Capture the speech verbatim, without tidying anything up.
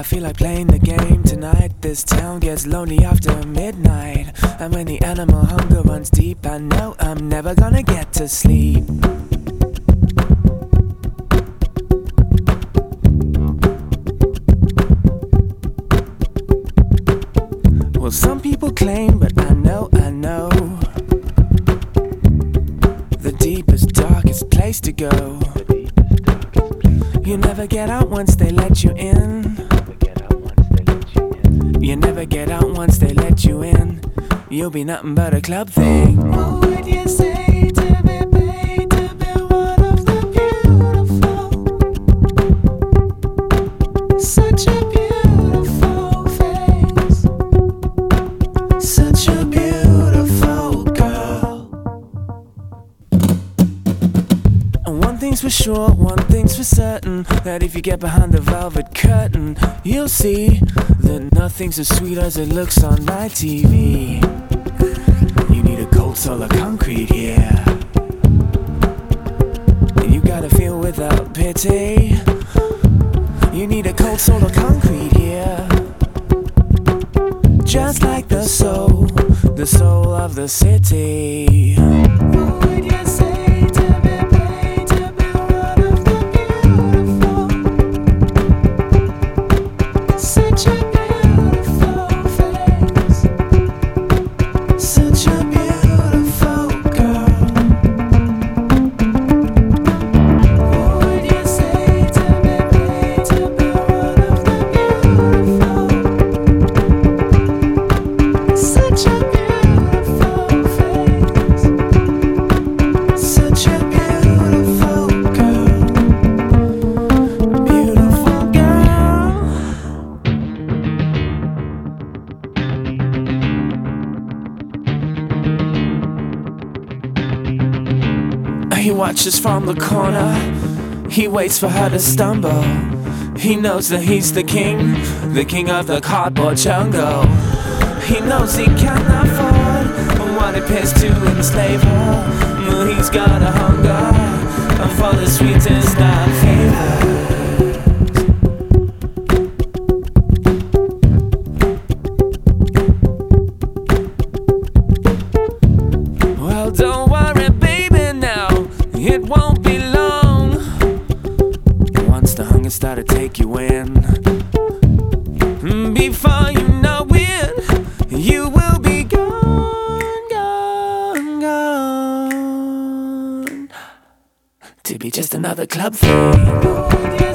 feel like playing the game tonight. This town gets lonely after midnight, and when the animal hunger runs deep, I know I'm never gonna get to sleep. Well, some people claim, but I know, I know the deepest, darkest place to go. You never get out once they let you in. You never get out once they let you in. You'll be nothing but a club thing. What would you say to be paid to be one of the beautiful? Such a beautiful face, such a beautiful girl. And one thing's for sure, one thing's for certain, that if you get behind the velvet curtain, you'll see that nothing's as sweet as it looks on my T V. You need a cold soul of concrete here. You gotta feel without pity. You need a cold soul of concrete here. Just like the soul, the soul of the city. What would you say to be paid to be one of the beautiful? Such a beautiful face, such a beautiful girl. What would you say to be paid to be one of the beautiful? Such a beautiful face, such a beautiful girl, beautiful girl. He watches from the corner, he waits for her to stumble. He knows that he's the king, the king of the cardboard jungle. He knows he can't afford what it pays to enslave her. Well, he's got a hunger for the sweetest of flavors. Well, don't worry, baby, now it won't be long. Once the hunger started to take you in, before you know it, you will be gone, gone, gone, to be just another club thing.